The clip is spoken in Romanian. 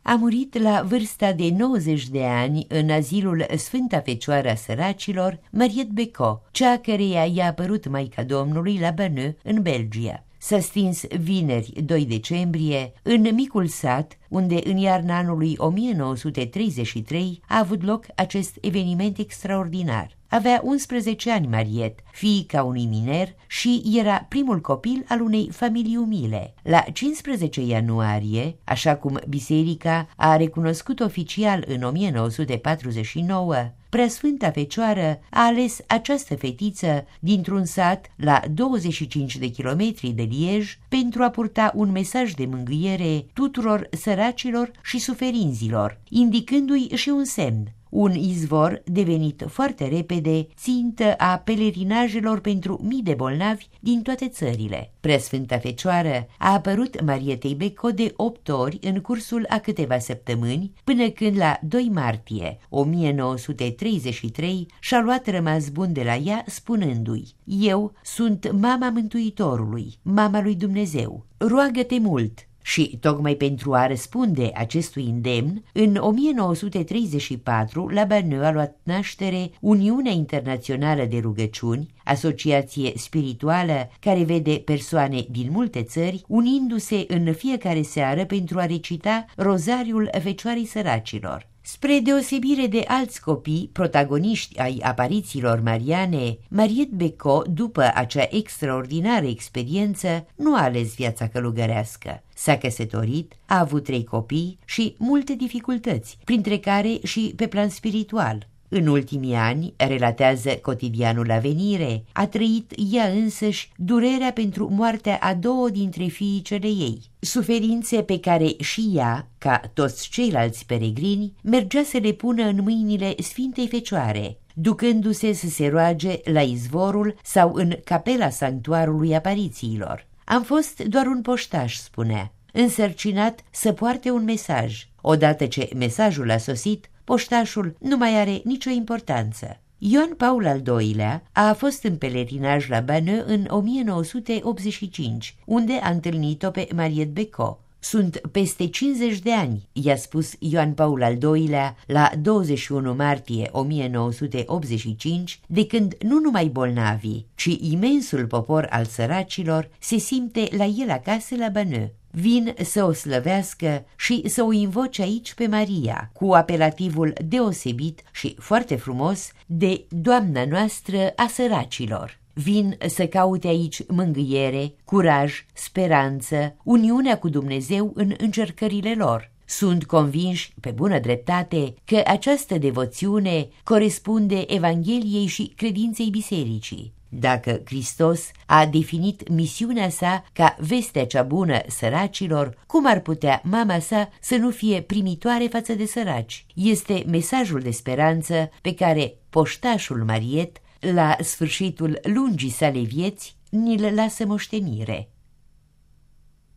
a murit la vârsta de 90 de ani în azilul Sfânta Fecioară a Săracilor, Mariette Becot, cea căreia i-a apărut Maica Domnului la Banneux, în Belgia. S-a stins vineri 2 decembrie în micul sat unde în iarna anului 1933 a avut loc acest eveniment extraordinar. Avea 11 ani Mariette, fiica unui miner, și era primul copil al unei familii umile. La 15 ianuarie, așa cum biserica a recunoscut oficial în 1949, Preasfânta Fecioară a ales această fetiță dintr-un sat la 25 de kilometri de Liege pentru a purta un mesaj de mângâiere tuturor săracilor și suferinzilor, indicându-i și un semn: un izvor devenit foarte repede țintă a pelerinajelor pentru mii de bolnavi din toate țările. Preasfânta Fecioară a apărut Marietei Becot de 8 ori în cursul a câteva săptămâni, până când la 2 martie 1933 și-a luat rămas bun de la ea, spunându-i: „Eu sunt mama Mântuitorului, mama lui Dumnezeu, roagă-te mult.” Și tocmai pentru a răspunde acestui îndemn, în 1934 la Banneux a luat naștere Uniunea Internațională de Rugăciuni, asociație spirituală care vede persoane din multe țări unindu-se în fiecare seară pentru a recita Rozariul Fecioarei Săracilor. Spre deosebire de alți copii protagoniști ai aparițiilor mariane, Mariette Becot, după acea extraordinară experiență, nu a ales viața călugărească. S-a căsătorit, a avut 3 copii și multe dificultăți, printre care și pe plan spiritual. În ultimii ani, relatează cotidianul Avenire, a trăit ea însăși durerea pentru moartea a 2 dintre fiicele ei, suferințe pe care și ea, ca toți ceilalți peregrini, mergea să le pună în mâinile Sfintei Fecioare, ducându-se să se roage la izvorul sau în capela sanctuarului aparițiilor. „Am fost doar un poștaș”, spunea, „însărcinat să poarte un mesaj. Odată ce mesajul a sosit, poștașul nu mai are nicio importanță.” Ioan Paul al II-lea a fost în pelerinaj la Banneux în 1985, unde a întâlnit-o pe Mariette Becot. „Sunt peste 50 de ani”, i-a spus Ioan Paul al II-lea la 21 martie 1985, de când nu numai bolnavii, ci imensul popor al săracilor se simte la el acasă la Banneux. „Vin să o slăvească și să o invoce aici pe Maria, cu apelativul deosebit și foarte frumos de Doamna noastră a săracilor. Vin să caute aici mângâiere, curaj, speranță, uniunea cu Dumnezeu în încercările lor. Sunt convinși, pe bună dreptate, că această devoțiune corespunde Evangheliei și credinței bisericii. Dacă Hristos a definit misiunea sa ca vestea cea bună săracilor, cum ar putea mama sa să nu fie primitoare față de săraci? Este mesajul de speranță pe care poștașul Mariette, la sfârșitul lungii sale vieți, ni-l lasă moștenire.